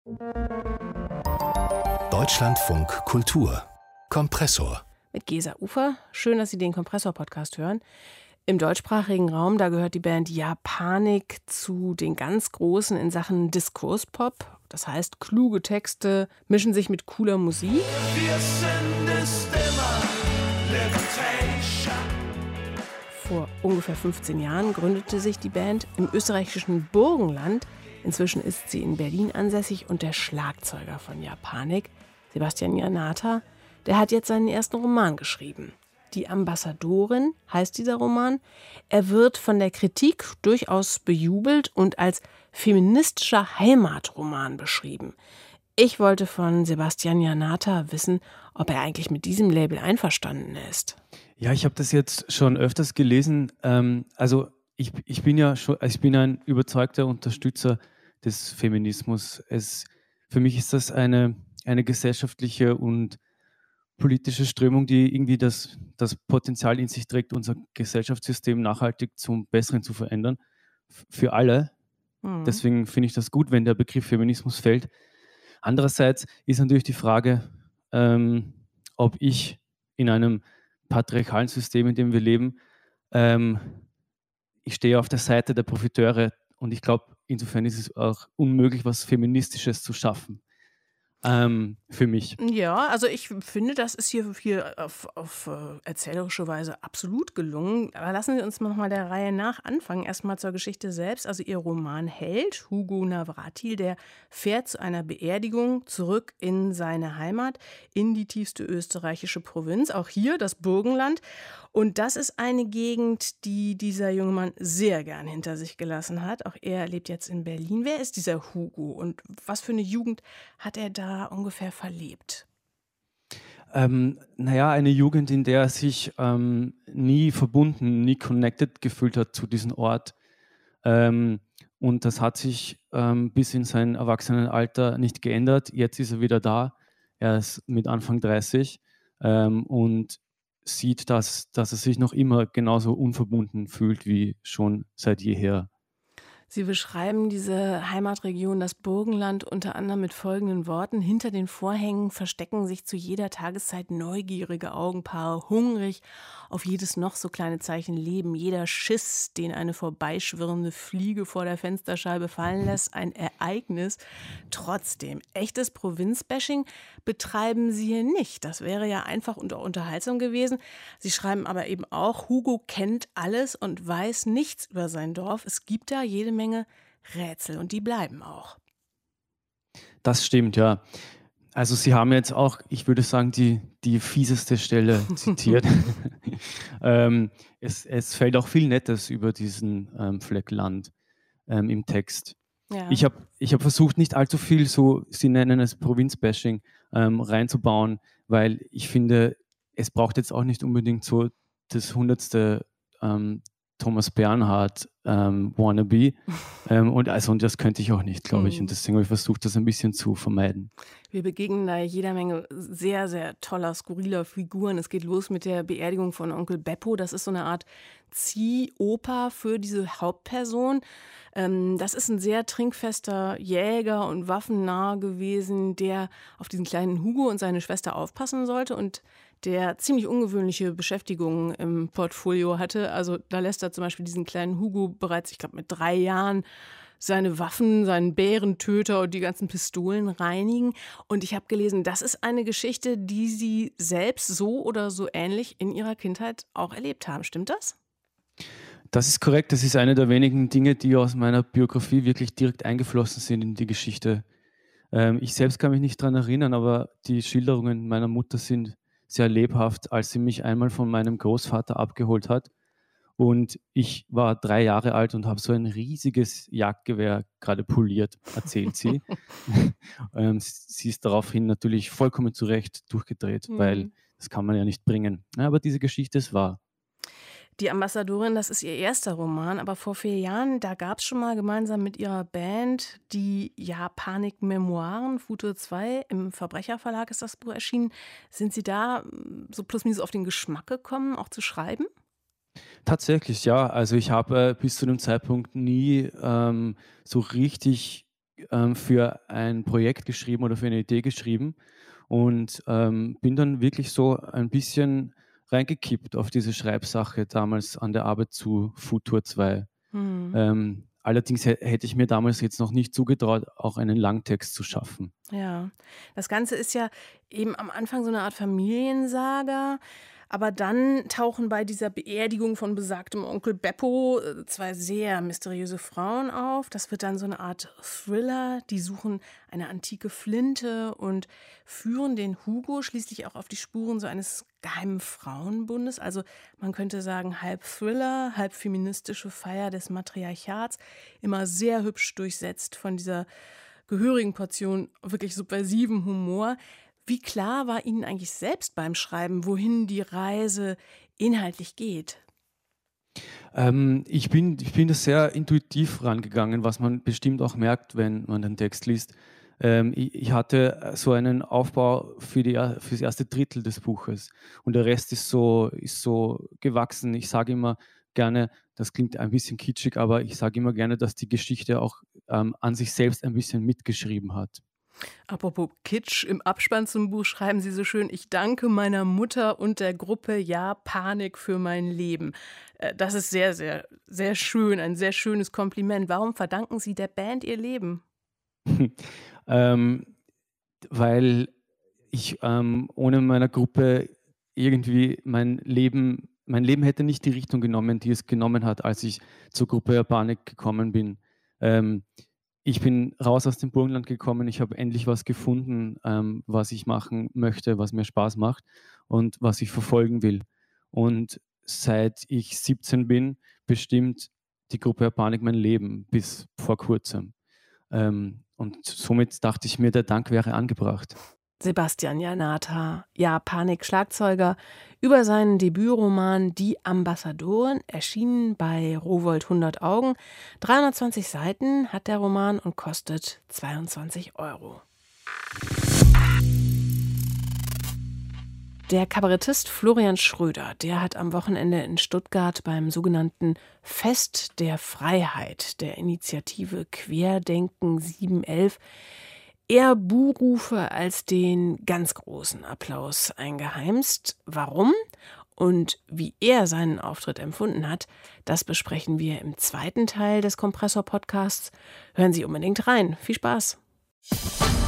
Deutschlandfunk Kultur Kompressor. Mit Gesa Ufer. Schön, dass Sie den Kompressor-Podcast hören. Im deutschsprachigen Raum, da gehört die Band Japanik zu den ganz Großen in Sachen Diskurspop. Das heißt, kluge Texte mischen sich mit cooler Musik. Wir sind es immer, Levitation. Vor ungefähr 15 Jahren gründete sich die Band im österreichischen Burgenland. Inzwischen ist sie in Berlin ansässig und der Schlagzeuger von Japanik, Sebastian Janata, der hat jetzt seinen ersten Roman geschrieben. Die Ambassadorin heißt dieser Roman. Er wird von der Kritik durchaus bejubelt und als feministischer Heimatroman beschrieben. Ich wollte von Sebastian Janata wissen, ob er eigentlich mit diesem Label einverstanden ist. Ja, ich habe das jetzt schon öfters gelesen. Ich bin ein überzeugter Unterstützer des Feminismus. Für mich ist das eine gesellschaftliche und politische Strömung, die irgendwie das Potenzial in sich trägt, unser Gesellschaftssystem nachhaltig zum Besseren zu verändern. Für alle. Deswegen finde ich das gut, wenn der Begriff Feminismus fällt. Andererseits ist natürlich die Frage, ob ich in einem patriarchalen System, in dem wir leben, ich stehe auf der Seite der Profiteure und ich glaube, insofern ist es auch unmöglich, was Feministisches zu schaffen. Für mich. Ja, also ich finde, das ist hier auf erzählerische Weise absolut gelungen. Aber lassen Sie uns noch mal der Reihe nach anfangen. Erstmal zur Geschichte selbst. Also Ihr Romanheld, Hugo Navratil, der fährt zu einer Beerdigung zurück in seine Heimat, in die tiefste österreichische Provinz, auch hier das Burgenland. Und das ist eine Gegend, die dieser junge Mann sehr gern hinter sich gelassen hat. Auch er lebt jetzt in Berlin. Wer ist dieser Hugo und was für eine Jugend hat er da ungefähr verlebt? Eine Jugend, in der er sich nie verbunden, nie connected gefühlt hat zu diesem Ort. Und das hat sich bis in sein Erwachsenenalter nicht geändert. Jetzt ist er wieder da. Er ist mit Anfang 30 und sieht, dass er sich noch immer genauso unverbunden fühlt wie schon seit jeher. Sie beschreiben diese Heimatregion, das Burgenland, unter anderem mit folgenden Worten. Hinter den Vorhängen verstecken sich zu jeder Tageszeit neugierige Augenpaare, hungrig auf jedes noch so kleine Zeichen Leben. Jeder Schiss, den eine vorbeischwirrende Fliege vor der Fensterscheibe fallen lässt, ein Ereignis. Trotzdem, echtes Provinzbashing betreiben Sie hier nicht. Das wäre ja einfach unter Unterhaltung gewesen. Sie schreiben aber eben auch, Hugo kennt alles und weiß nichts über sein Dorf. Es gibt da jede Menge Rätsel und die bleiben auch. Das stimmt, ja. Also Sie haben jetzt auch, ich würde sagen, die fieseste Stelle zitiert. Es fällt auch viel Nettes über diesen Fleck Land im Text. Ja. Ich hab versucht, nicht allzu viel, so Sie nennen es Provinzbashing, reinzubauen, weil ich finde, es braucht jetzt auch nicht unbedingt so das 100. Thomas Bernhard Wannabe. Und das könnte ich auch nicht, glaube ich. Und deswegen habe ich versucht, das ein bisschen zu vermeiden. Wir begegnen da jeder Menge sehr, sehr toller, skurriler Figuren. Es geht los mit der Beerdigung von Onkel Beppo. Das ist so eine Art Ziehoper für diese Hauptperson. Das ist ein sehr trinkfester Jäger und waffennah gewesen, der auf diesen kleinen Hugo und seine Schwester aufpassen sollte und der ziemlich ungewöhnliche Beschäftigungen im Portfolio hatte. Also da lässt er zum Beispiel diesen kleinen Hugo bereits, ich glaube mit 3 Jahren, seine Waffen, seinen Bärentöter und die ganzen Pistolen reinigen. Und ich habe gelesen, das ist eine Geschichte, die Sie selbst so oder so ähnlich in Ihrer Kindheit auch erlebt haben. Stimmt das? Das ist korrekt. Das ist eine der wenigen Dinge, die aus meiner Biografie wirklich direkt eingeflossen sind in die Geschichte. Ich selbst kann mich nicht daran erinnern, aber die Schilderungen meiner Mutter sind sehr lebhaft, als sie mich einmal von meinem Großvater abgeholt hat. Und ich war 3 Jahre alt und habe so ein riesiges Jagdgewehr gerade poliert, erzählt sie. Sie ist daraufhin natürlich vollkommen zu Recht durchgedreht, weil das kann man ja nicht bringen. Ja, aber diese Geschichte ist wahr. Die Ambassadorin, das ist Ihr erster Roman, aber vor 4 Jahren, da gab es schon mal gemeinsam mit Ihrer Band die Japanik-Memoiren, Futur 2, im Verbrecherverlag ist das Buch erschienen. Sind Sie da so plus minus auf den Geschmack gekommen, auch zu schreiben? Tatsächlich, ja. Also ich habe bis zu dem Zeitpunkt nie so richtig für ein Projekt geschrieben oder für eine Idee geschrieben und bin dann wirklich so ein bisschen reingekippt auf diese Schreibsache damals an der Arbeit zu Futur 2. Mhm. Allerdings hätte ich mir damals jetzt noch nicht zugetraut, auch einen Langtext zu schaffen. Ja, das Ganze ist ja eben am Anfang so eine Art Familiensaga, aber dann tauchen bei dieser Beerdigung von besagtem Onkel Beppo 2 sehr mysteriöse Frauen auf. Das wird dann so eine Art Thriller. Die suchen eine antike Flinte und führen den Hugo schließlich auch auf die Spuren so eines geheimen Frauenbundes. Also man könnte sagen, halb Thriller, halb feministische Feier des Matriarchats, immer sehr hübsch durchsetzt von dieser gehörigen Portion wirklich subversiven Humor. Wie klar war Ihnen eigentlich selbst beim Schreiben, wohin die Reise inhaltlich geht? Ich bin da sehr intuitiv rangegangen, was man bestimmt auch merkt, wenn man den Text liest. Ich hatte so einen Aufbau für das erste Drittel des Buches und der Rest ist so gewachsen. Ich sage immer gerne, das klingt ein bisschen kitschig, aber ich sage immer gerne, dass die Geschichte auch an sich selbst ein bisschen mitgeschrieben hat. Apropos Kitsch, im Abspann zum Buch schreiben Sie so schön: Ich danke meiner Mutter und der Gruppe Ja, Panik für mein Leben. Das ist sehr, sehr, sehr schön, ein sehr schönes Kompliment. Warum verdanken Sie der Band Ihr Leben? ähm, Weil ich ohne meiner Gruppe irgendwie mein Leben hätte nicht die Richtung genommen, die es genommen hat, als ich zur Gruppe Panik gekommen bin. Ähm, Ich bin raus aus dem Burgenland gekommen. Ich habe endlich was gefunden, was ich machen möchte, was mir Spaß macht und was ich verfolgen will. Und seit ich 17 bin, bestimmt die Gruppe Panik mein Leben bis vor Kurzem. Und somit dachte ich mir, der Dank wäre angebracht. Sebastian Janata, Ja, Panik, Schlagzeuger, über seinen Debütroman Die Ambassadoren, erschienen bei Rowohlt 100 Augen. 320 Seiten hat der Roman und kostet 22 Euro. Der Kabarettist Florian Schröder, der hat am Wochenende in Stuttgart beim sogenannten Fest der Freiheit der Initiative Querdenken 711 eher Buhrufe als den ganz großen Applaus eingeheimst. Warum und wie er seinen Auftritt empfunden hat, das besprechen wir im zweiten Teil des Kompressor-Podcasts. Hören Sie unbedingt rein. Viel Spaß!